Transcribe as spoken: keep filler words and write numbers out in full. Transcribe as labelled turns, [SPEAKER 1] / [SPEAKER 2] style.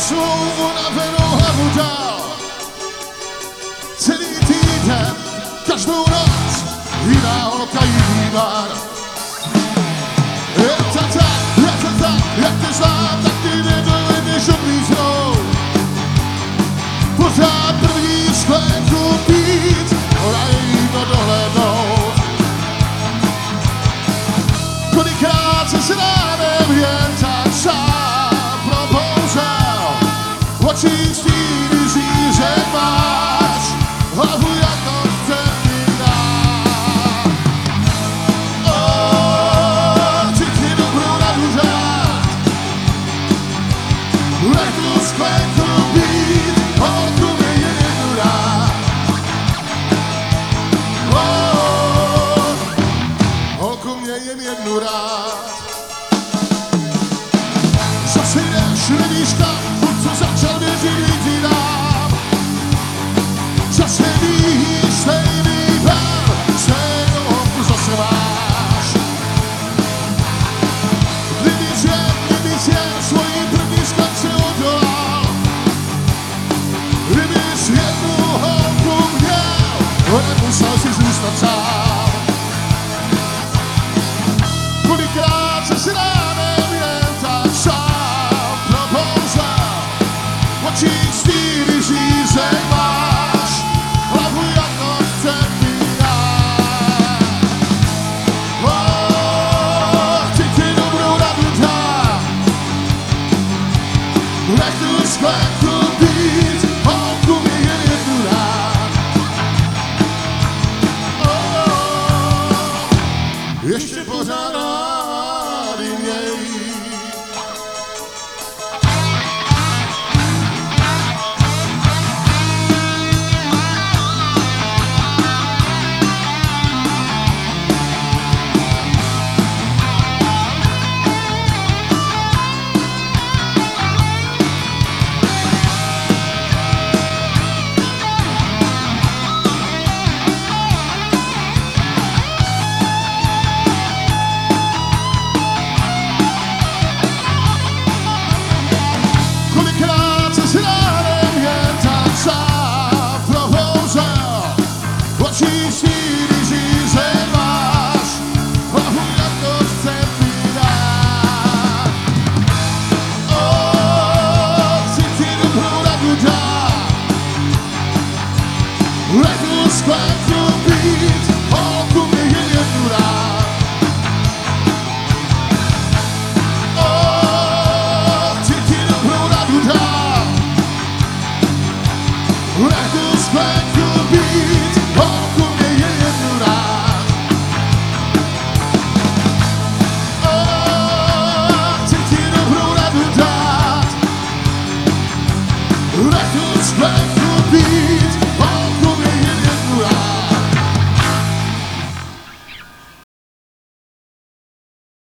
[SPEAKER 1] svou unavenou hlavu dál. Celý týden, každou noc, jiná holka, jiný bar. Je to tak, je to tak, jak tě znám, tak ty nedovedeš odmítnout. Pořád první sklenku pít, ona je jídlo dohlédnout. Kolikrát se s ránem jen tak sám probouřel. Oči stíny zířek máš, hlavu jako vteřina. Oh, chci ti dobrou radu dát, nech tu sklenku být, holku mi jen jednu rád. Oh, holku mě jen jednu rád. Zase jdeš, nevíš kam, buď co začal věřit lidi nám. Zase víš, stejný pár, stejnou holku zase máš. Kdybys jen, kdybys jen svojí první skladce odolal. Kdybys jednu holku měl, nemusel si zůstat sám. Kolikrát se s ránem jen tak sám probouřel. Oči stíny řízek máš, hlavu jako vteřina. Oh, chci ti dobrou radu dát, nech tu sklenku být, holku mi jen jednu rád. Oh, ještě pořád rádi měj. Kolikrát se s ránem jen tak sám probouřel. Oči stíny řízek máš, hlavu jako vteřina. Oh, chci ti dobrou radu dát, nech tu sklenku být, holku mi jen jednu rád. Oh, chci ti dobrou radu dát, nech tu sklenku být, holku